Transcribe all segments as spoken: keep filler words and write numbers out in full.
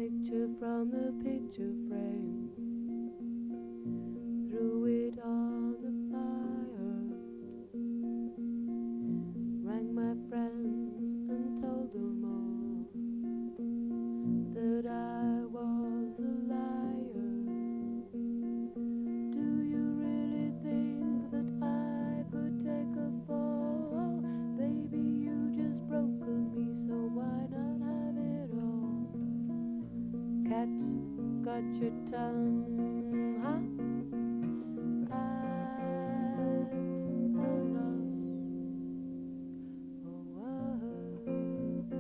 picture from the picture frame, threw it on the fire, rang my friends and told them all that I was a liar. Do you really think that I could take a fall? Baby, you just broken me, so why not have it all? Cat, got your tongue, huh? At a loss for words.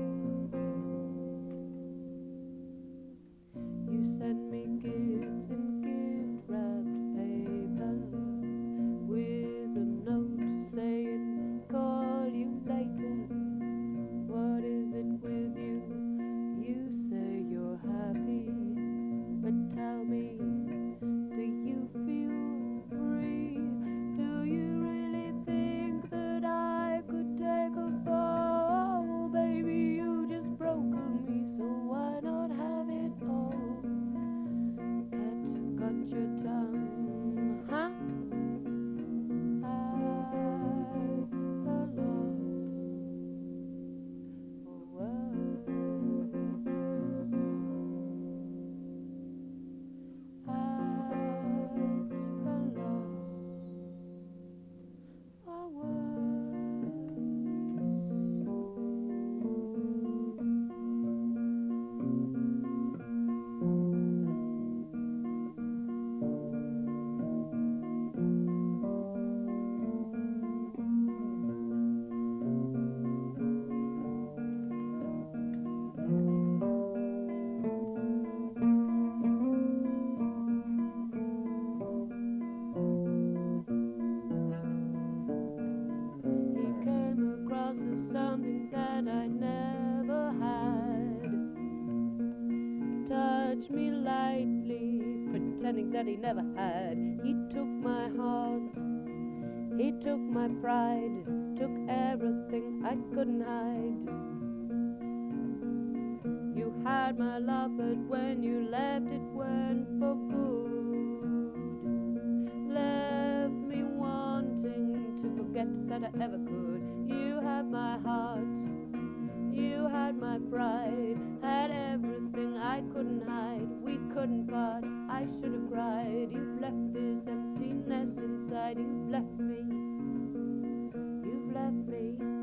You sent me gifts in gift-wrapped paper with a note saying, call you later. What is it with you? You say you're happy, but tell me, do you feel free? Do you really think that I could take a fall? Baby, you just broken me, so why not have it all? Cat, got your tongue, huh? At a loss for words. At a loss for words. He came across as something that I never had. Touched me lightly, pretending that he never had. He took my heart, he took my pride, took everything I couldn't hide. You had my love, but when you left, it went for good. Left me wanting to forget that I ever could. You had my heart, you had my pride, had everything I couldn't hide. We couldn't part, I should have cried. You've left this emptiness inside. You've left me, you've left me.